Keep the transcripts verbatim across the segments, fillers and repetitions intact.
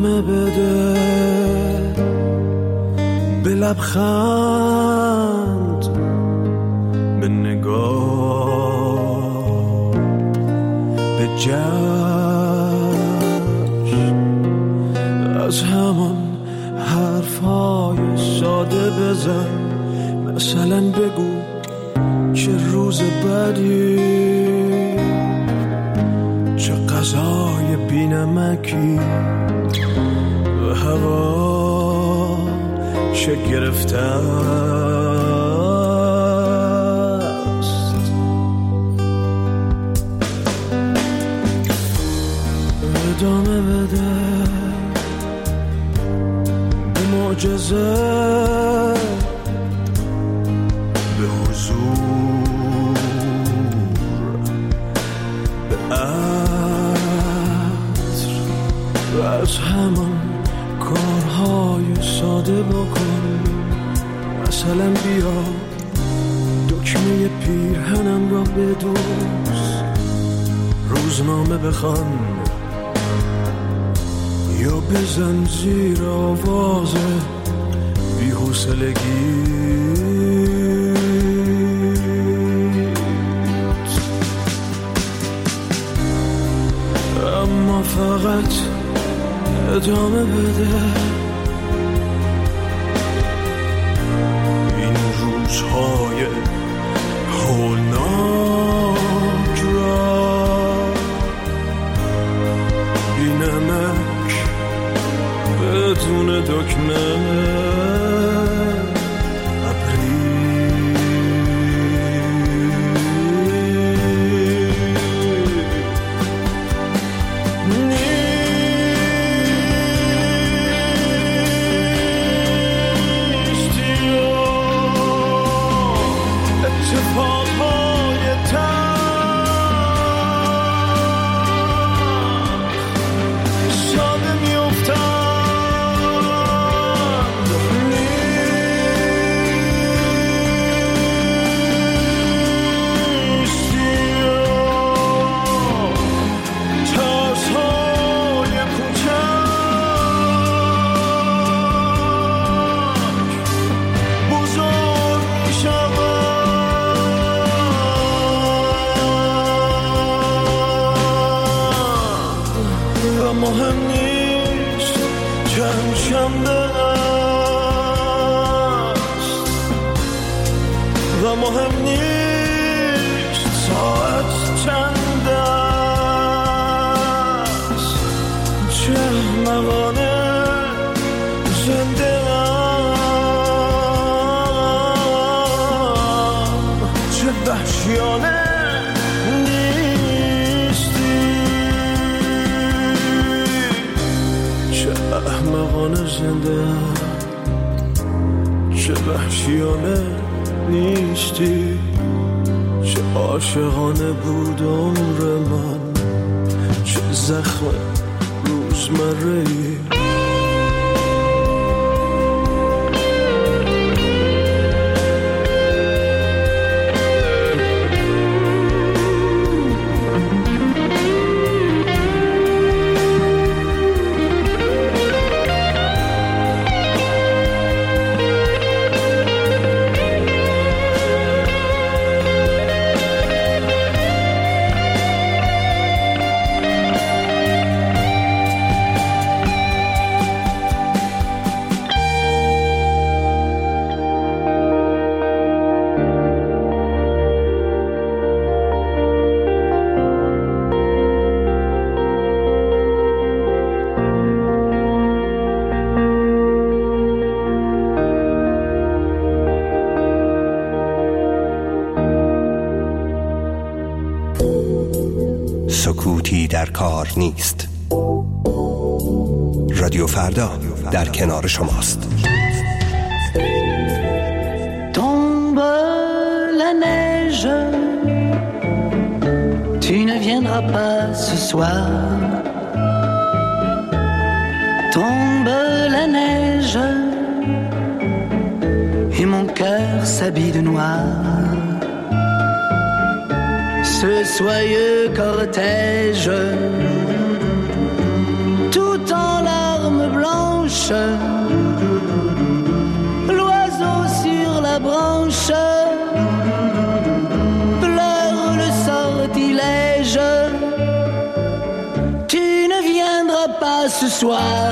ادامه بده، به لبخند، به نگاه، به جشن، از همان حرفای ساده بزن. مثلا بگو چه روز بدی، چه غذای بی نمکی، و هوا چه گرفته است. ادامه بده به معجزه، به حضور، به عطر، و از همان کارهای ساده بکن. مثلا بیا دکمه پیرهنم را بدوز، روزنامه بخوان یا بزن زیر آواز بی‌حوصلگی. اما فقط ادامه بده این روزهای هولناک را، بی نمک بدون دکمه. مهم نیست چند شنبه است، و مهم نیست ساعت چند است. چه احمقانه زنده ام، چه وحشیانه احمقانه زنده، چه وحشیانه نیستی. چه عاشقانه بود عمر من، چه زخم روزمره‌ای. سکوتی در کار نیست. رادیو فردا در کنار شماست. Tombe la neige, tu ne viendras pas ce soir. Tombe la neige et mon cœur s'habille de noir. Ce soyeux cortège, tout en larmes pas ce soir,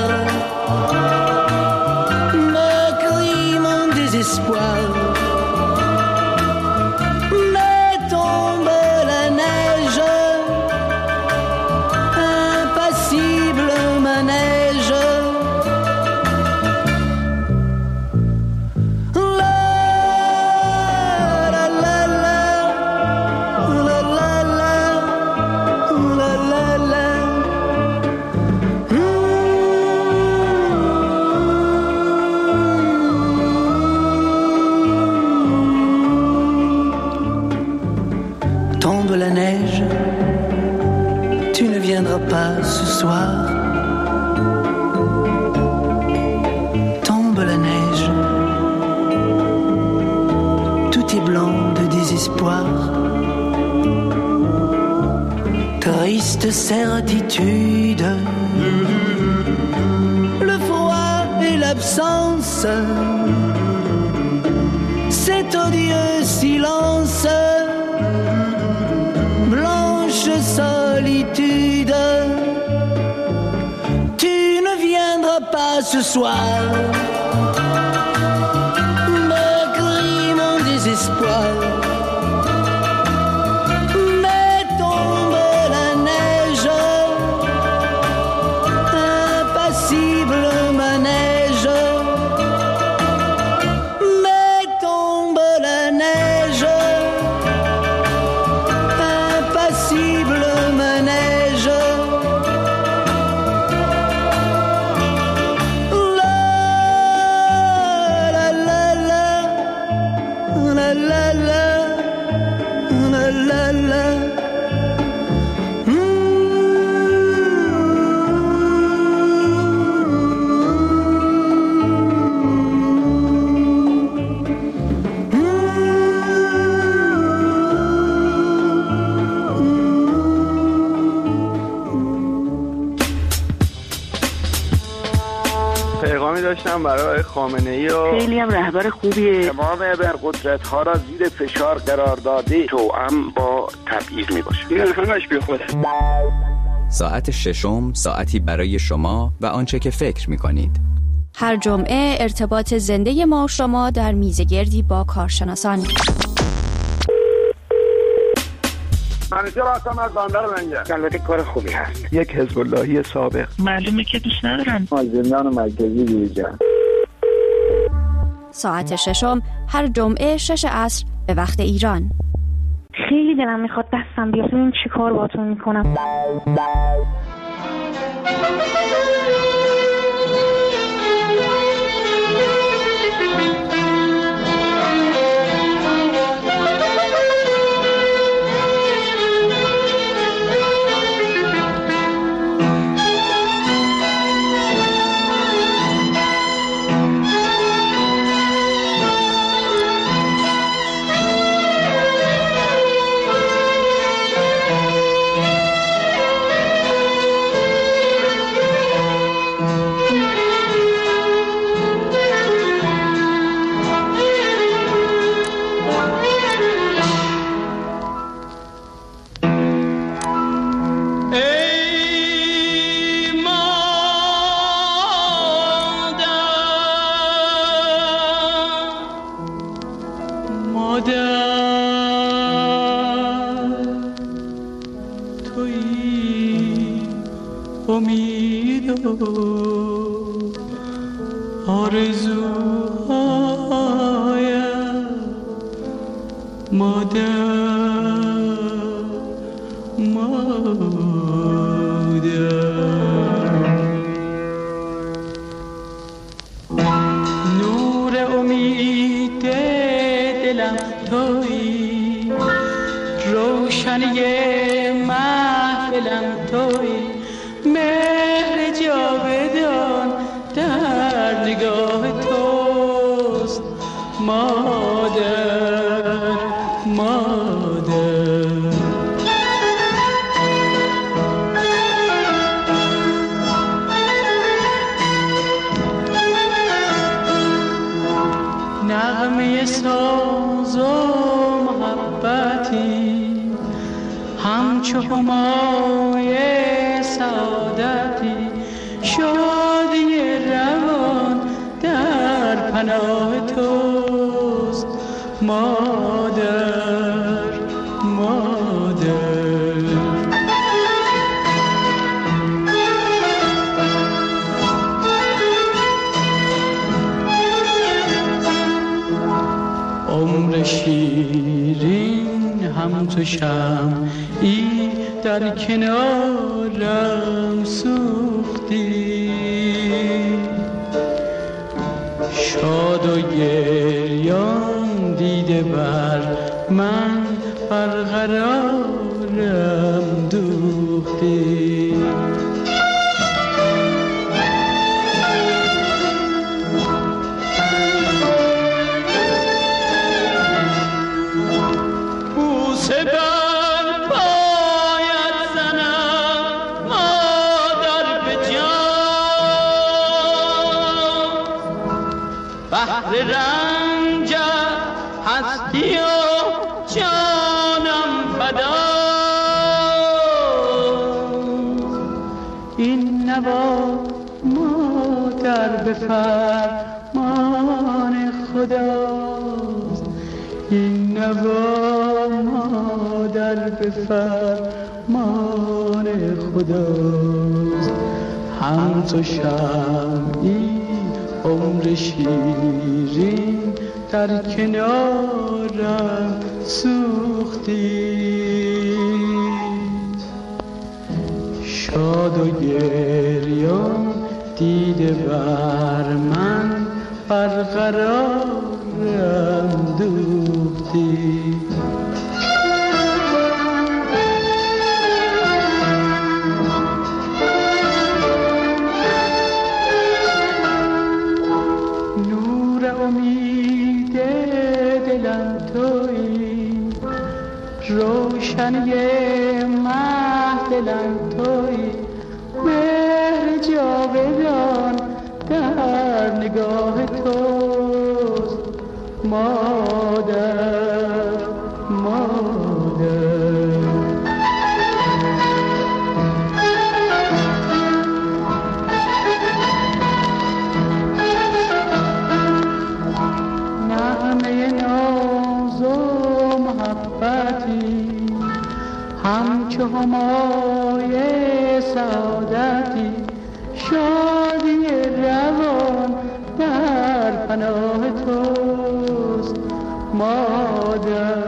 me crie mon désespoir. Mais tombe la neige, impassible manège. La neige, tu ne viendras pas ce soir. Tombe la neige, tout est blanc de désespoir. Triste certitude, le froid et l'absence, cet odieux silence. Blanche solitude, tu ne viendras pas ce soir, me crie mon désespoir. Mais tombe la neige, impassible manège. Mais tombe la neige, impassible manège. La la la la, la la la, la la la. پیغامی داشتم برای خامنه‌ای و خیلی هم رهبر خوبیه. تمام ابرقدرت‌ها را زیر فشار قرار داده، توأم با تبعیض میباشه. این همش بی خوده. ساعت ششم، ساعتی برای شما و آنچه که فکر می‌کنید. هر جمعه ارتباط زنده ما و شما در میزگردی با کارشناسان. منیجر هستم از بندر منجر. البته کار خوبی هست. یک حزب اللهی سابق. معلومه که دوست ندارم. از زندان مرکزی بیرون. ساعت ششم هر جمعه شش عصر به وقت ایران. خیلی دلم میخواد دستم بیاد ببینم چی کار باهاتون میکنم. پناه توست مادر مادر. عمر شیرین هم تو شمعی در کنارم سوختی، شاد و گریان دیده بر من برقرارم دوختی. بوسه بر پایت زنم مادر به جان، بحر رنجت هستی و جانم فدا. این نوا مادر به فرمان خداست، این نوا مادر به فرمان خداست. هم تو شمعی عمر شیرین در کنارم سوختی، شاد و گریان دیده بر من برقرارم دوختی. روشنی مه دلم تویی، مهر جاودان در نگاه توست مادر مادر. نغمه ناز و محبتی همچو همای سعادتی، شادی روان در پناه توست مادر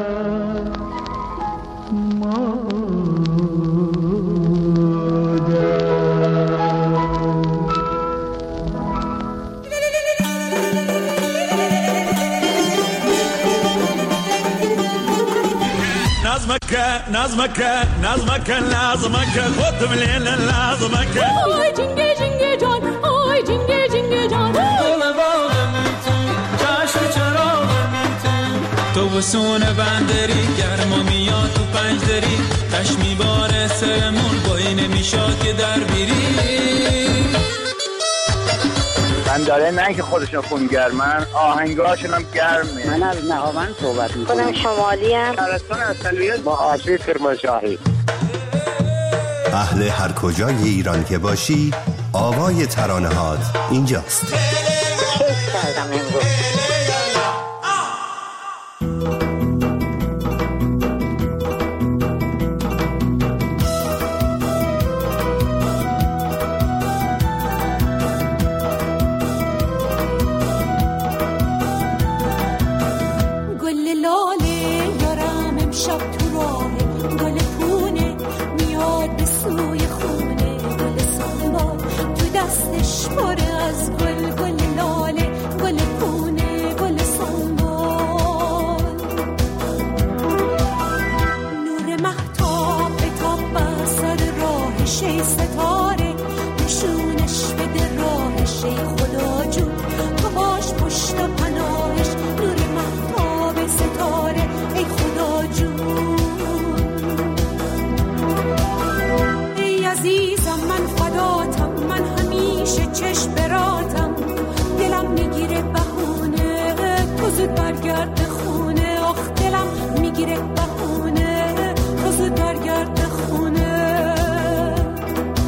نظمك نظمك نظمك لازمك خد من لازمك. آی جنگه جنگه جان، آی جنگه جنگه جان، دل باغم تو چشم چراغم تو، تو بسون بندری گرما میاد تو پنجدری، تش میباره سرمون بایی نمیشاد که در بیری. من داره نه که خودشون خونگرمن، آهنگاشون هم گرمه. من از نهاوند صحبت میکنم. خودم شمالی هم شهرستان اصلیت با آسیب کرمانشاهی. اهل هر کجای ایران که باشی، آوای ترانه هات اینجاست. کیف کردم امروز.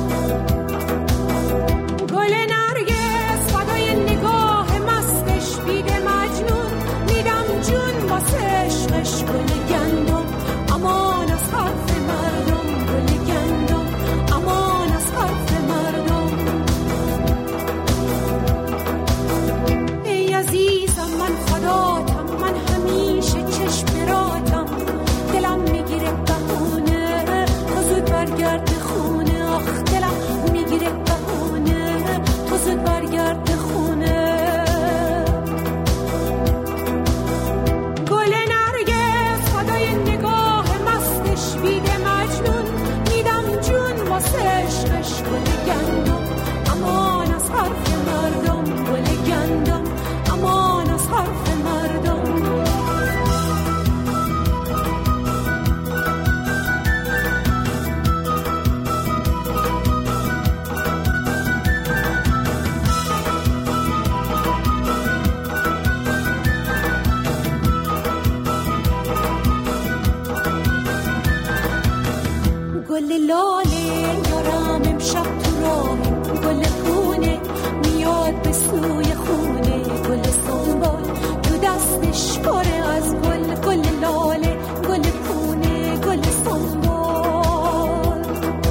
گل نرگس فدای نگاه مستش بی عشقش گل گندم، امان از حرف مردم، گل گندم امان از حرف مردم. گل لاله یارم امشب تو راهه، گل خونه میاد به سوی خونه، گل سنبال تو دستش پره از گل، گل لاله گل خونه گل سنبال.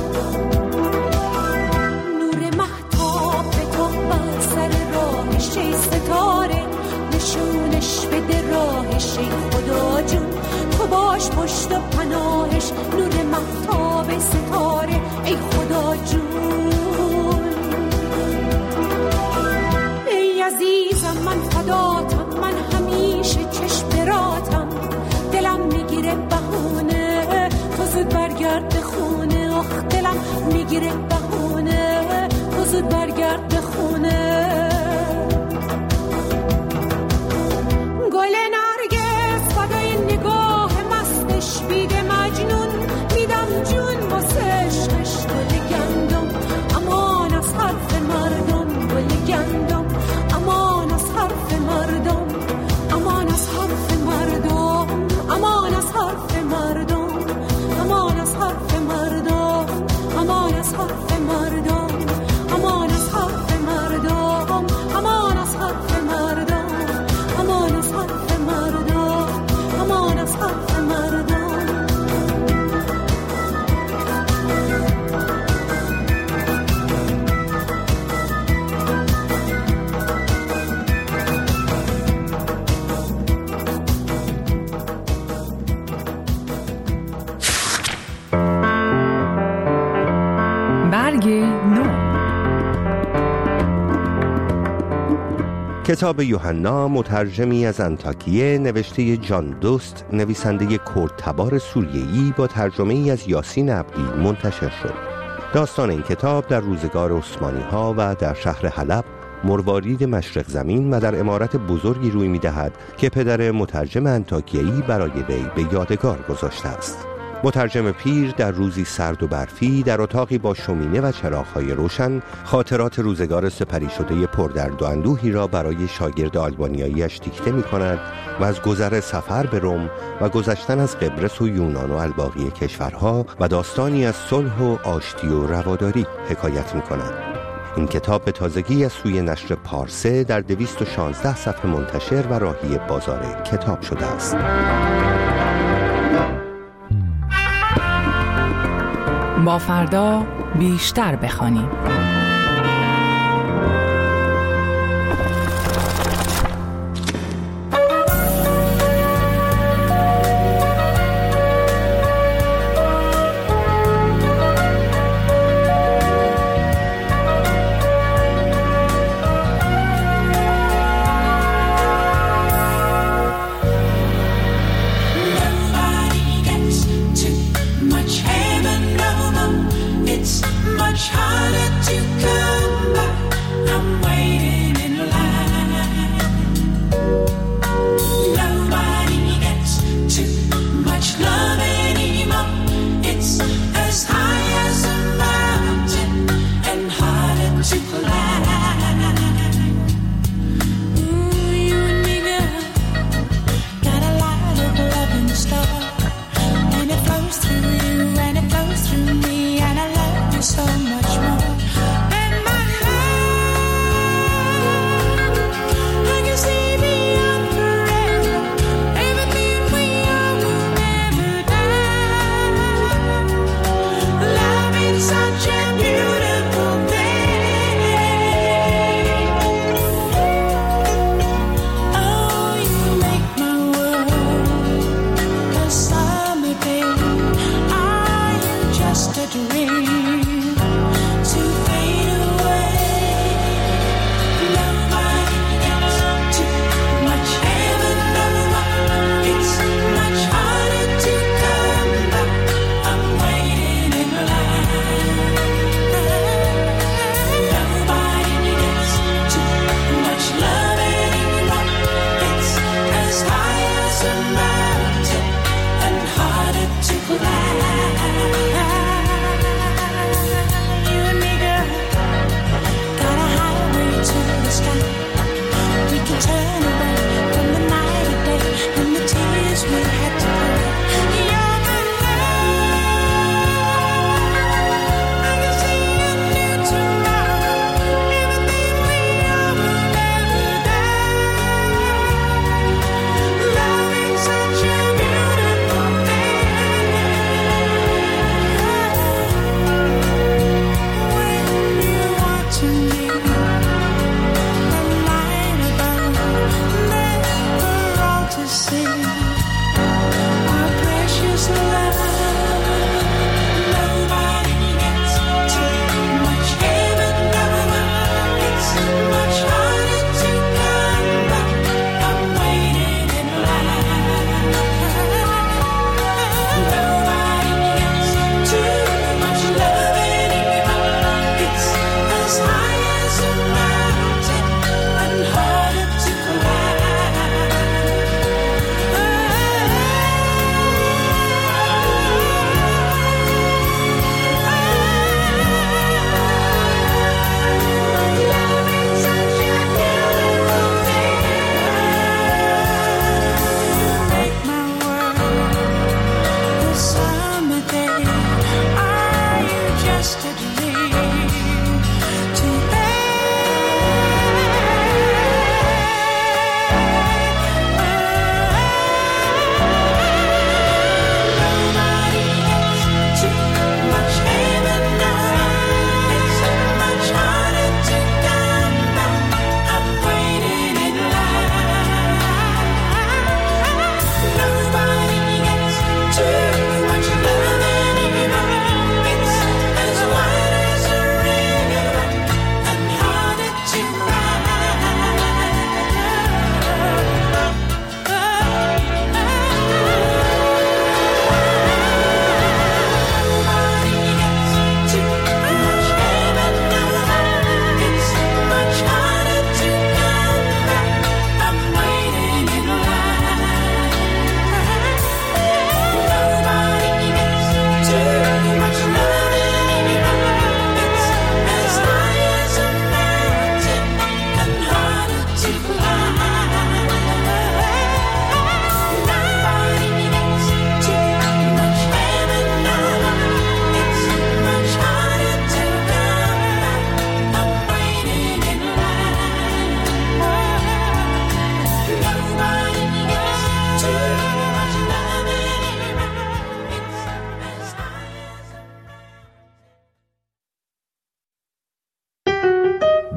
نور مهتاب به تو بر سر راهش، ای ستاره نشونش بده راهش، ای خدا جون تو باش پشت و پناهش، نور مهتاب ستاره ای خدا جون. ای عزیزم من فداتم، من همیشه چشم براتم، دلم میگیره بهونه تو زود برگرد خونه، آخ دلم میگیره بهونه تو زود برگرد خونه. گل نرگس فدای نگاه مستش، بیده مجنون میدم جون واسه عشقش، گل گندم امان از حرف مردم، گل گندم امان از حرف مردم، امان از حرف مردم، امان از حرف مردم، امان از حرف مردم، امان از حرف مردم، امان از حرف مردم، امان از حرف مردم، امان از حرف مردم، امان از حرف مردم. برگ نو. کتاب یوحنا مترجمی از انطاکیه نوشته جان دوست، نویسنده کردتبار سوریه‌ای، با ترجمه ای از یاسین عبدی منتشر شد. داستان این کتاب در روزگار عثمانی ها و در شهر حلب، مروارید مشرق زمین و در عمارت بزرگی روی می دهد که پدر مترجم انطاکیه‌ای برای وی به یادگار گذاشته است. مترجم پیر در روزی سرد و برفی در اتاقی با شومینه و چراغ‌های روشن خاطرات روزگار سپری شده پردرد و اندوهی را برای شاگرد آلبانیایی‌اش دیکته می‌کند و از گذر سفر به روم و گذشتن از قبرس و یونان و الباقی کشورها و داستانی از صلح و آشتی و رواداری حکایت می‌کند. این کتاب به تازگی از سوی نشر پارسه در دویست و شانزده صفحه منتشر و راهی بازار کتاب شده است. با فردا بیشتر بخوانیم. So much more. And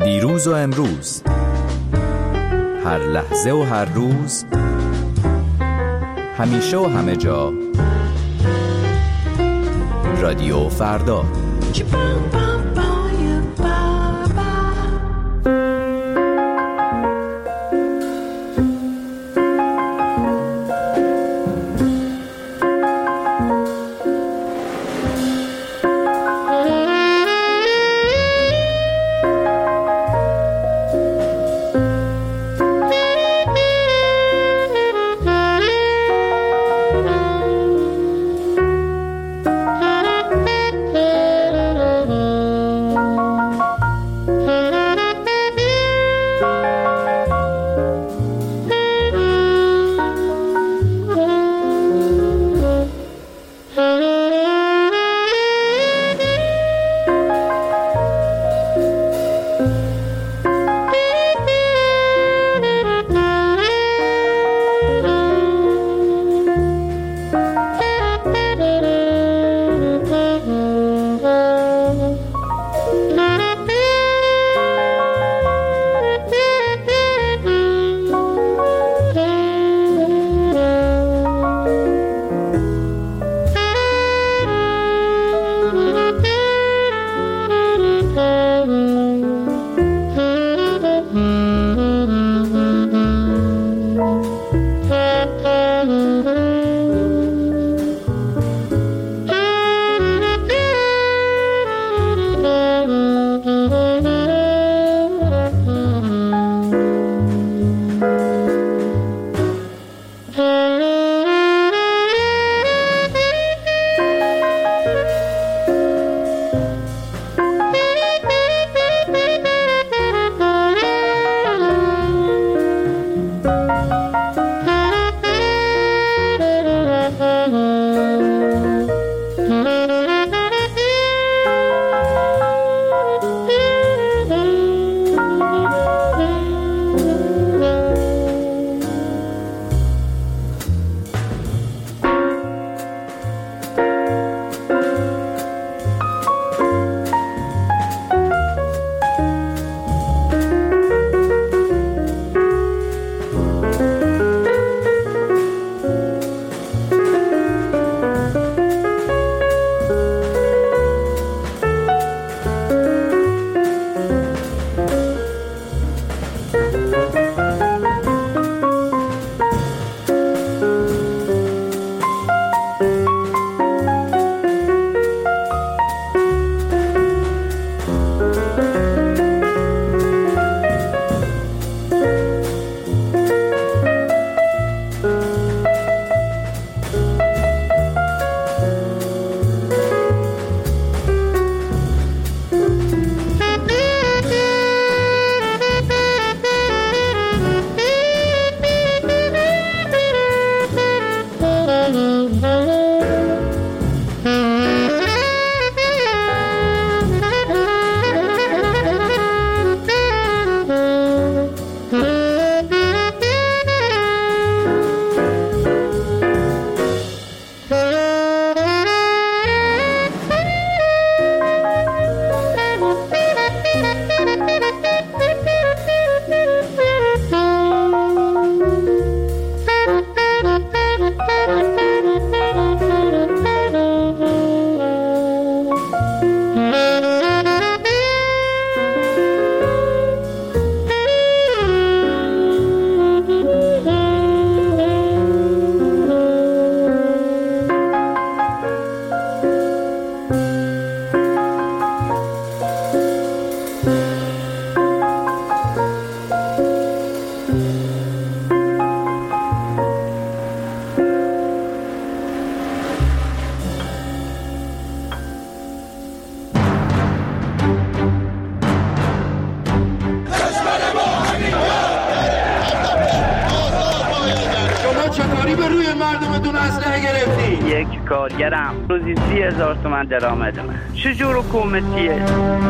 دیروز و امروز، هر لحظه و هر روز، همیشه و همه جا، رادیو فردا. یک کارگرم روزی سی هزار تومن درآمدمه. چجور حکومتیه؟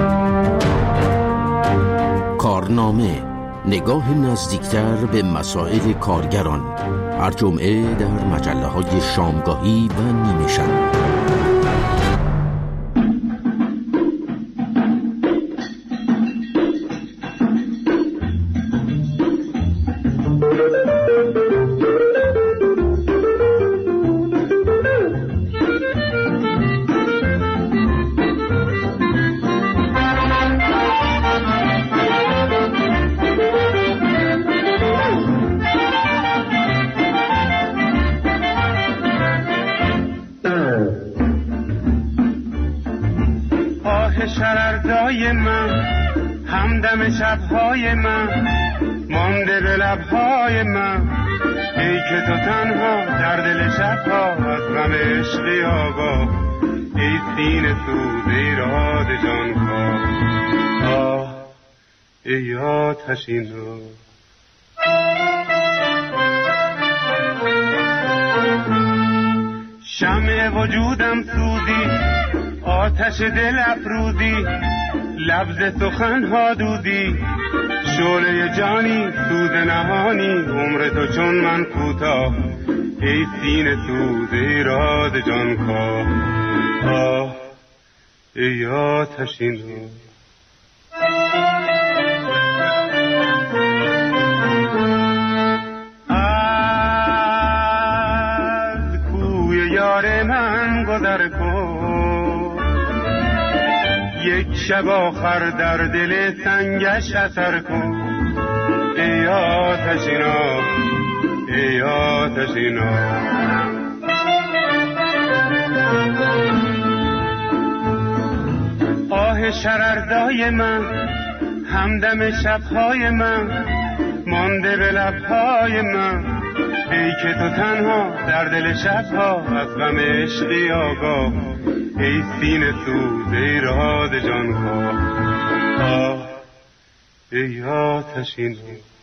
کارنامه، نگاه نزدیکتر به مسائل کارگران، هر جمعه در مجله های شامگاهی و نیمه شب. شرردای من، همدم شبهای من، مانده به لبهای من. ای که تو تنها در دل شبها از غم عشقی آگاه، ای سینه سوز ایراد جان خواه. آه ای آتشین رو شمع وجودم سوزی، آتش دل افروزی، لبز سخنها دودی، شعله جانی سوز نهانی، عمر تو چون من کوتاه، ای سینه سوز ایراد جان خواه. آه ای آتشین رو من گذر کن، یک شب آخر در دل سنگش اثر کن. ای آتشینا ای آتشینا آه شرردای من، همدم شبهای من، مانده به لبهای من. ای که تو تنها در دل شبها از غم عشقی آگاه، ای سینه سوز ایراد جان خواه. آه ای آتشین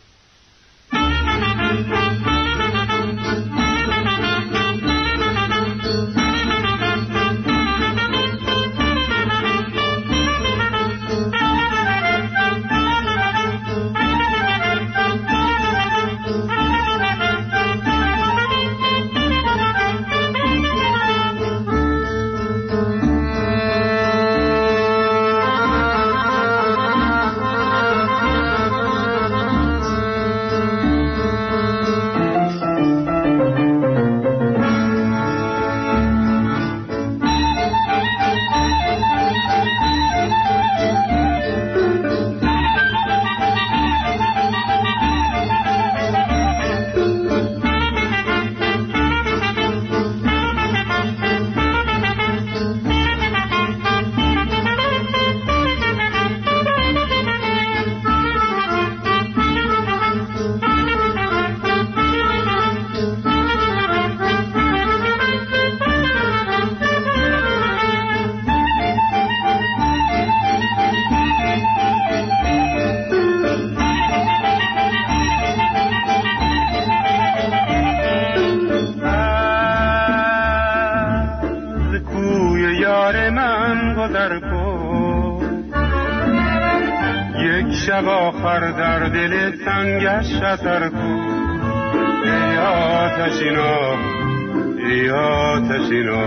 شب آخر در دل سنگش اثر کن. ای آتشینا ای آتشینا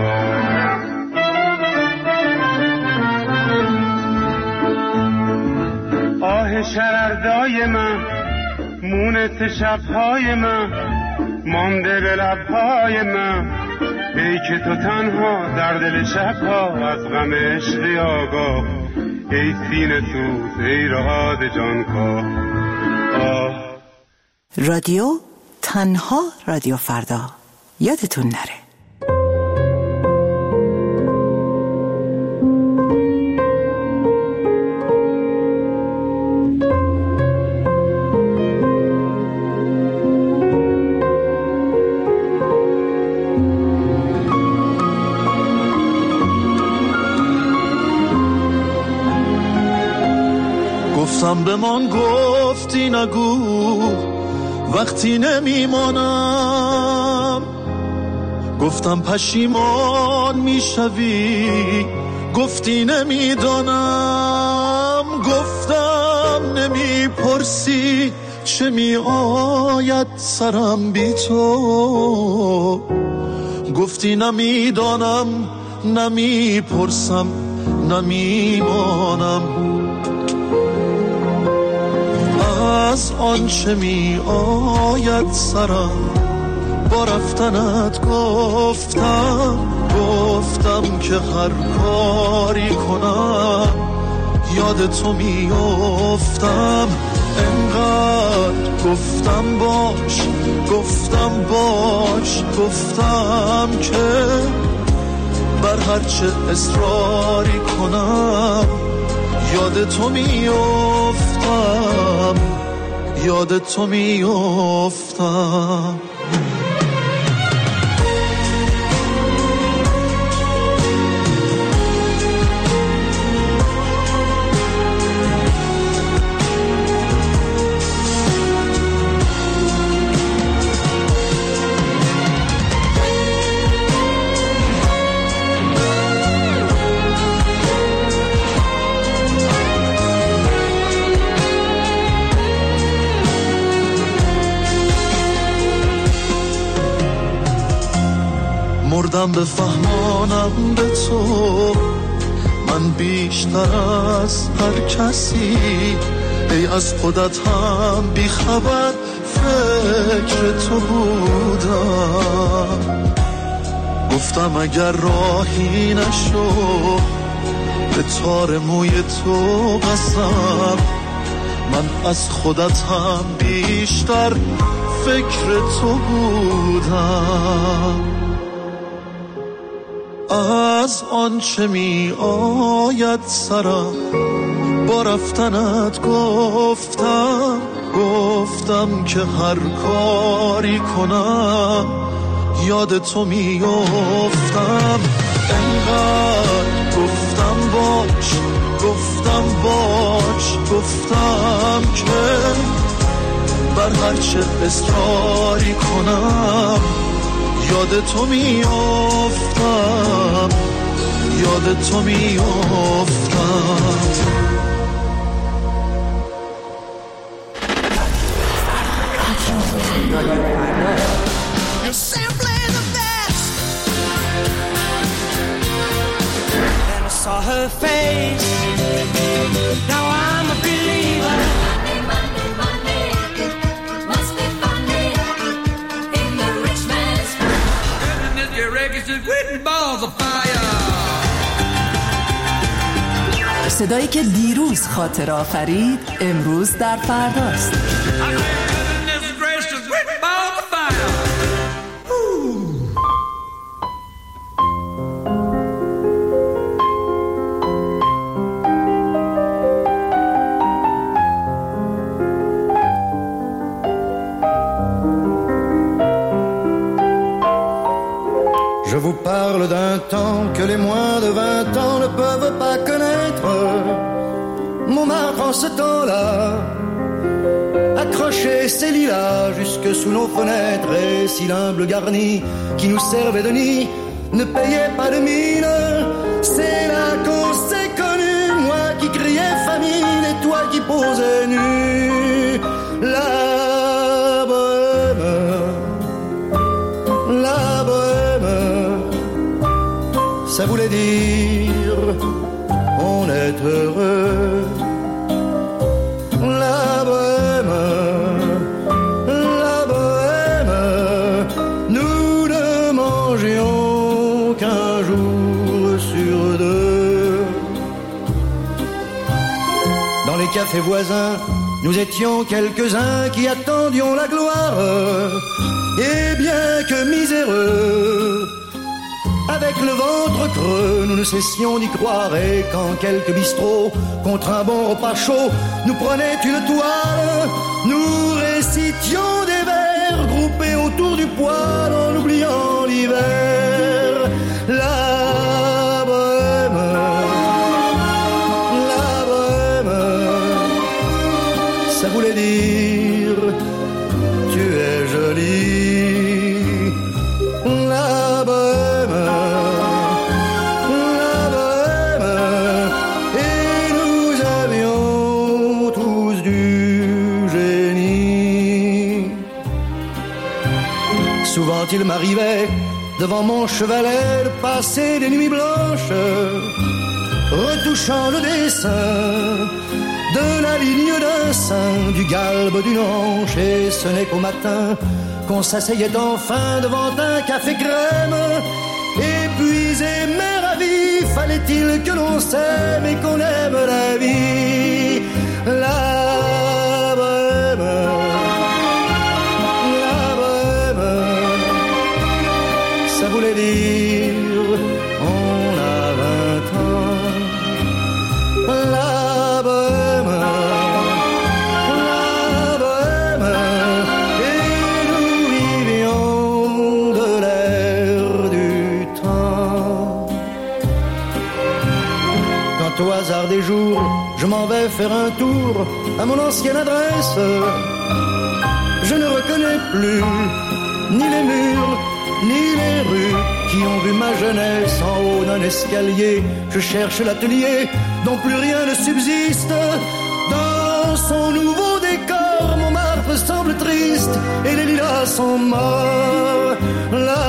آه شرردای من، مونت شبهای من، مانده به لبهای من. ای که تو تنها در دل شبها از غم عشقی آگاه، ای سینه سوز ایراد جان خواه. آه رادیو تنها رادیو فردا، یادتون نره. گفتم به من گفتی نگو وقتی نمیمانم، گفتم پشیمان میشوی گفتی نمیدانم، گفتم نمیپرسی چه میآید سرم بی تو، گفتی نمیدانم نمیپرسم نمیمانم. از آنچه می آید سرم با رفتنت گفتم، گفتم که هر کاری کنم یاد تو می افتم. انقدر گفتم باش گفتم باش گفتم که بر هرچه اصراری کنم یاد تو میافتم یاد تو میافتم مردم بفهمانم به تو من بیشتر از هر کسی ای از خودت هم بیخبر فکر تو بودم گفتم اگر راهی نشو به تار موی تو قسم من از خودت هم بیشتر فکر تو بودم از آنچه می آید سرم با رفتنت گفتم گفتم که هر کاری کنم یاد تو می افتم انقدر گفتم باش گفتم باش گفتم که بر هر چه اصراری کنم یاد تو میافتم یاد تو میافتم You're simply the best. Then I saw her face. Now I'm a believer. Monday, Monday, Monday. Must be funny in the rich man's goodness, your records is written balls of fire. صدایی که دیروز خاطر آفرید امروز در فرداست. Je vous parle d'un temps que les moins de vingt ans ne peuvent pas connaître. Montmartre en ce temps-là accrochait ses lilas jusque sous nos fenêtres. Et si l'humble garni qui nous servait de nid ne payait pas de mine, c'est là qu'on s'est connus. Moi qui criais famine et toi qui posais nu. La ça voulait dire on est heureux. La bohème, la bohème, nous ne mangions qu'un jour sur deux. Dans les cafés voisins, nous étions quelques-uns qui attendions la gloire. Et bien que miséreux, avec le ventre creux, nous ne cessions d'y croire. Et quand quelques bistrots, contre un bon repas chaud, nous prenaient une toile, nous récitions des vers groupés autour du poêle en oubliant l'hiver. La bohème, la bohème, ça voulait dire tu es jolie. La bohème, souvent il m'arrivait devant mon chevalet de passer des nuits blanches, retouchant le dessin de la ligne d'un sein, du galbe d'une hanche. Et ce n'est qu'au matin qu'on s'asseyait enfin devant un café crème. Épuisé mais ravi, fallait-il que l'on s'aime et qu'on aime la vie. La bohème, ça voulait dire on a vingt ans. La faire un tour à mon ancienne adresse. Je ne reconnais plus ni les murs, ni les rues qui ont vu ma jeunesse en haut d'un escalier. Je cherche l'atelier dont plus rien ne subsiste. Dans son nouveau décor, Montmartre semble triste et les lilas sont morts. La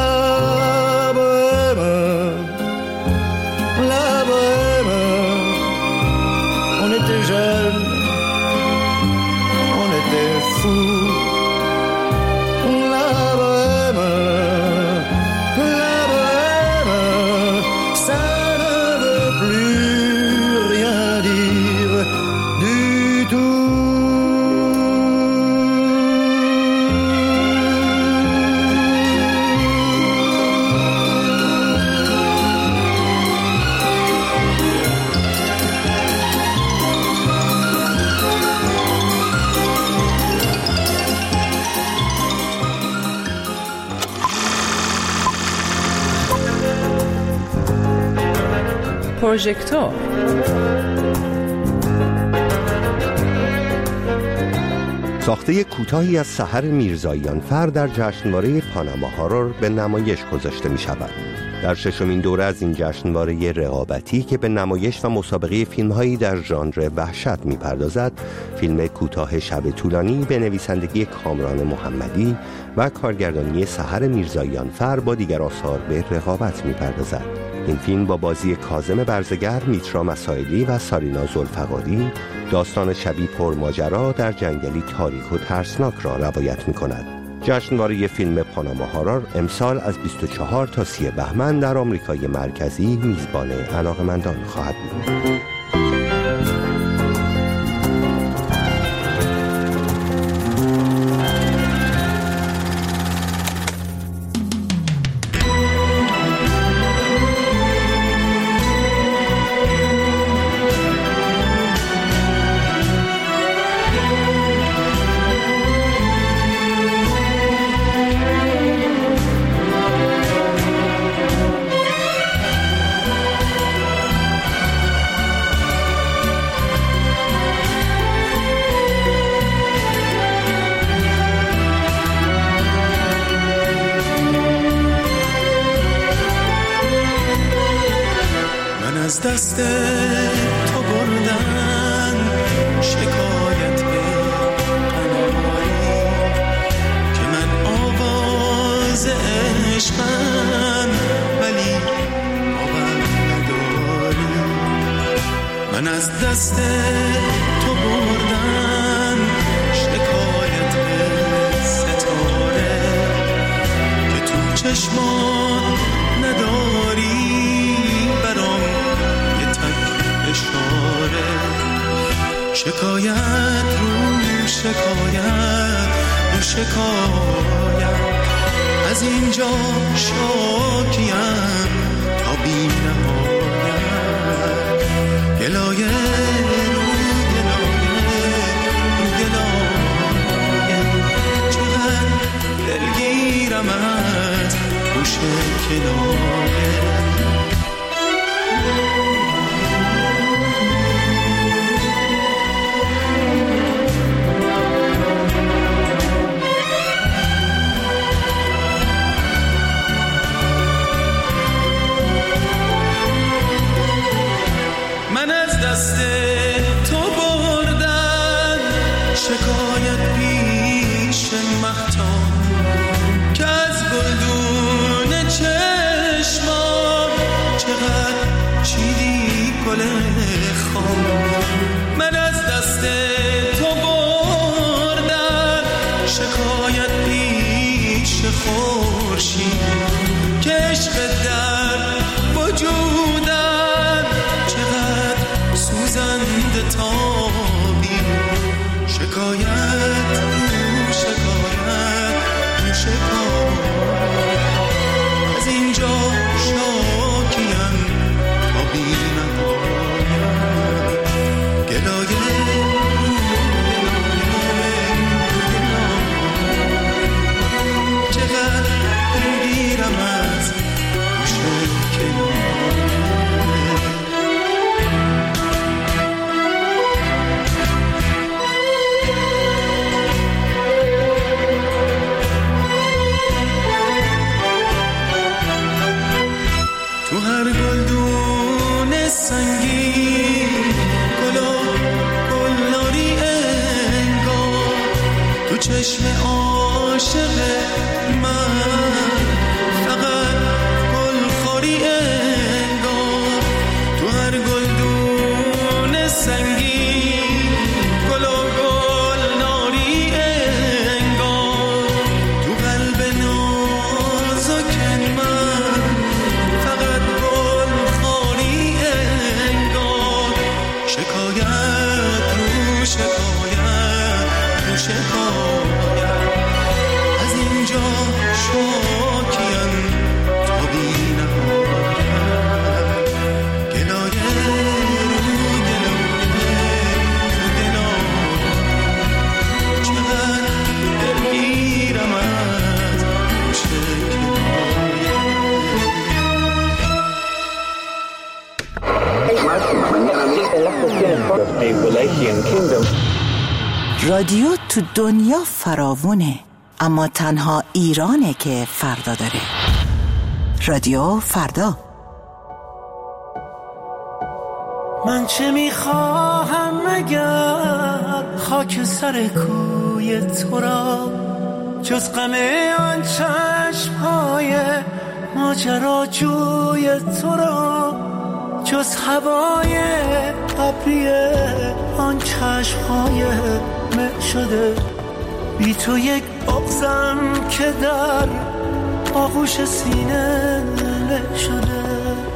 bohème, la bohème, on était jeunes, on était fous. پروژکتور. ساخته کوتاهی از سحر میرزاییان فر در جشنواره پاناما هارور به نمایش گذاشته می شود. در ششمین دوره از این جشنواره رقابتی که به نمایش و مسابقه فیلم‌هایی در ژانر وحشت می‌پردازد، فیلم کوتاه شب طولانی به نویسندگی کامران محمدی و کارگردانی سحر میرزاییان فر با دیگر آثار به رقابت می‌پردازد. این فیلم با بازی کاظم برزگر، میترا مسائلی و سارینا ذوالفقاری داستان شبی پرماجرا در جنگلی تاریک و ترسناک را روایت می‌کند. جشنواره فیلم پاناما هارور امسال از بیست و چهار تا سی بهمن در آمریکای مرکزی میزبان علاقه‌مندان خواهد بود. دست تو بردن شکایت قناری که من آواز عشقم ولی باور نداری. من از دست تو بردن شکایت ستاره که تو چشمان نداری اشاره. شکایت رو شکایت رو شکایت از اینجا شاکیم تا بی نهایت. گلایه رو گلایه رو گلایه چقدر دلگیرم از گوش کنایه. شکایت پیش مختان که از گلدون چشمام چقدر چیدی گل خام. من از دست تو بردم شکایت پیش خورشید که عشق در وجودم چقدر سوزنده تابی. شکایت رو شکایت رو شکایت از اینجا شاکیم تا بی نهایت. گلایه رو گلایه چقدر میگیرم از گوش کنایه. چشم عاشق من فقط گل خوری انگار، تو هر گلدون سنگی گل و گل ناری انگار، تو قلب نازک من فقط گل خوری انگار، شکایت رو شکایت رو شکایت از اینجا شاکیم تا بی نهایت، گلایه رو گلایه رو گلایه، چقدر دلگیرم از رادیو تو دنیا فراوونه، اما تنها ایرانه که فردا داره. رادیو فردا. من چه میخواهم مگر خاک سر کوی تو را، جز غم آن چشم‌های ماجراجوی تو را، جز هوای ابری آن چشم‌های مه شده، بی تو یک بغضم که در آغوش سینه له شده.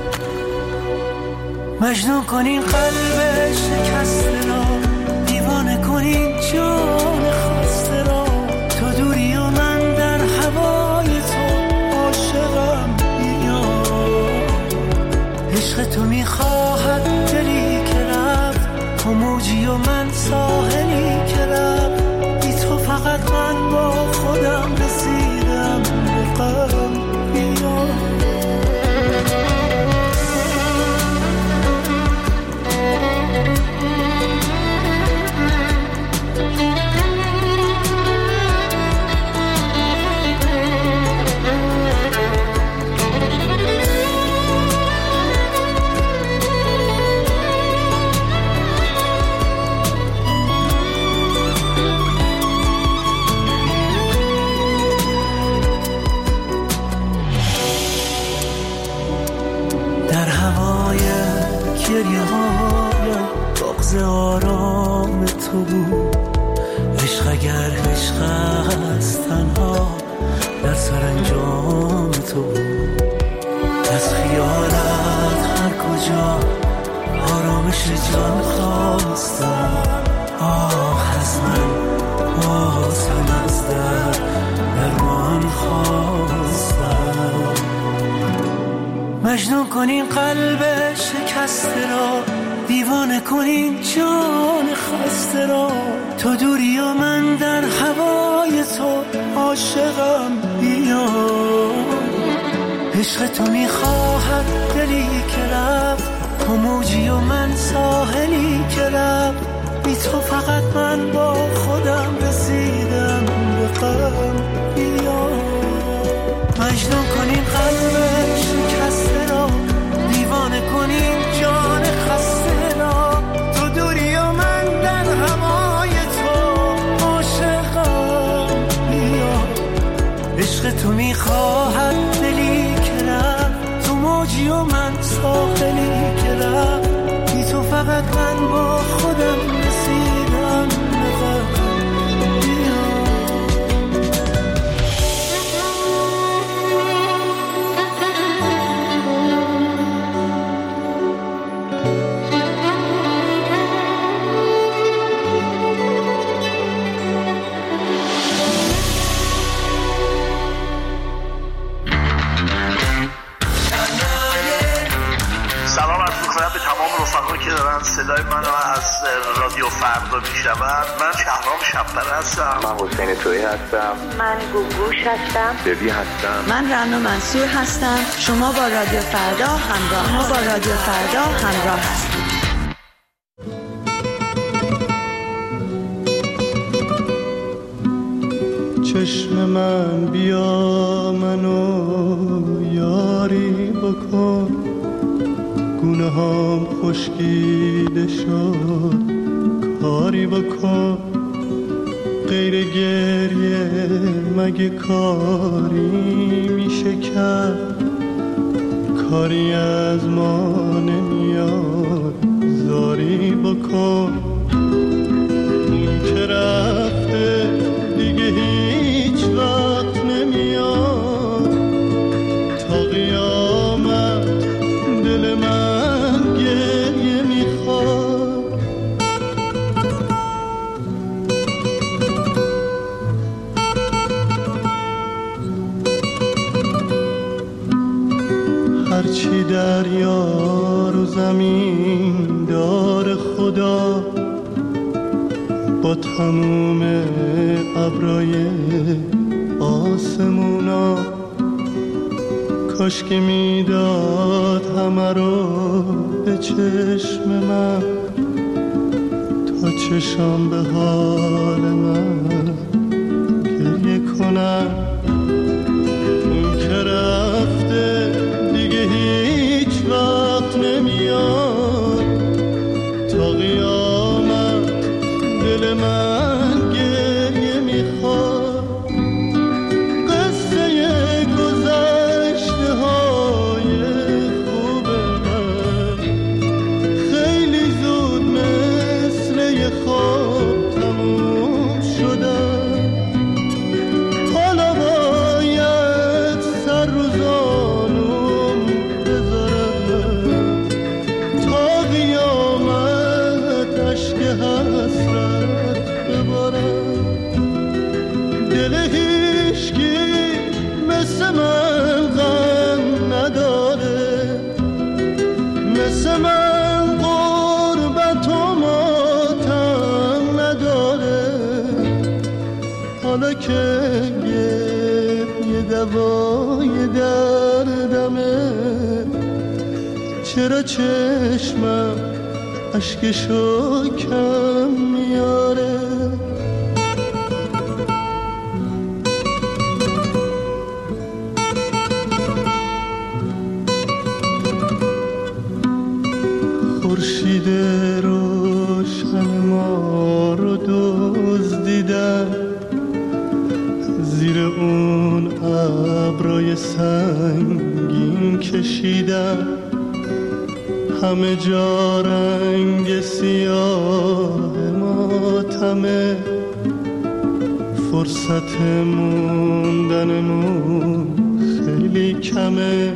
مجنون کنین قلب شکسته را، دیوانه کنین جان خسته را، تو دوری و من در هوای تو عاشقم بیار. عشق تو میخواهد دلی که رفت، تو موجی و من ساحلی که رفت، بی تو فقط من با خودم رسیدم به غم بیار. گریه هایم بغض آرام تو بود. عشق اگر عشق است تنها در سرانجام تو بود. از خیالت هر کجا آرامش جان خواستم. آه از من باز هم از در درمان خواستم. مجنون کنین قلب شکسته را، دیوانه کنین جان خسته را، تو دوری و من در هوای تو عاشقم بیار. عشق تو میخواهد دلی که رفت، تو موجی و من ساحلی که رفت، بی تو فقط من با خودم رسیدم به غم بیار. مجنون کنین قلب شکسته را، دیوانه کنین جان خسته را، تو دوری و من در هوای تو عاشقم بیار. عشق تو میخواهد دلی که رفت، تو موجی و من ساحلی که رفت، بی تو فقط من با خودم رسیدم به غم بیار. که دارن صدای منو از رادیو فردا میشنون. من شهرام شب‌پره هستم. من حسین تویی هستم. من گوگوش هستم. ببی هستم. من رنا منصور هستم. شما با رادیو فردا همراه ما با رادیو فردا همراه هستید. چشم من بیا منو یاری بکن، گونه هم خشکیده شد کاری بکن. غیر گریه مگه کاری میشه کرد؟ کاری از ما نمیاد، زاری بکن. اون که رفته دیگه هیچ وقت نمیاد، تا قیامت دل من گریه میخواد. هرچی دریا رو زمین دار خدا، با تموم ابرای آسمونا، کاش که میداد همه رو به چشم من، تا چشم به حال من گریه کنم. اون که رفته دیگه هیچ وقت نمیاد، تا قیامت دل من گریه میخواد. قصه گذشته های خوب من خیلی زود مثل یه خواب تموم شدن. حالا باید سر رو زانوم بذارم، تا قیامت اشک حسرت ببارم. دل هیچکی مثل من غم نداره، مثل من غربت و ماتم نداره. حالا که یه دوای دردمه، چرا چشمم اشکشو کم میاره؟ خورشید روشن ما رو دزدیدن، زیر اون ابرای سنگین کشیدن. همه جا رنگ سیاه ماتمه، فرصت موندنمون خیلی کمه.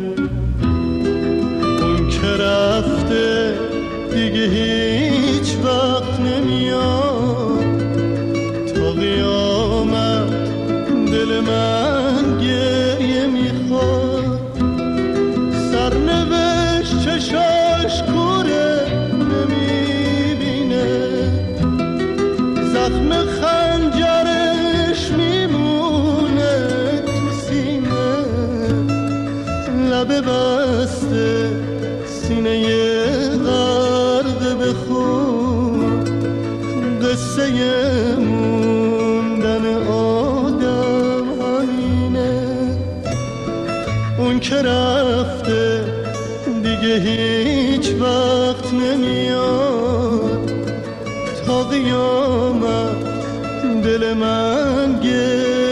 اون که رفته دیگه هیچ وقت نمیاد، تا قیامت دل من گریه میخواد. سرنوشت چشاش کوره نمیبینه، زخم خنجرش میمونه تو سینه. لبه بسته سینه غرق به خون، قصه موندن آدم همینه. اون که رفته دیگه هیچ وقت نمیاد، تا قیامت دل من گریه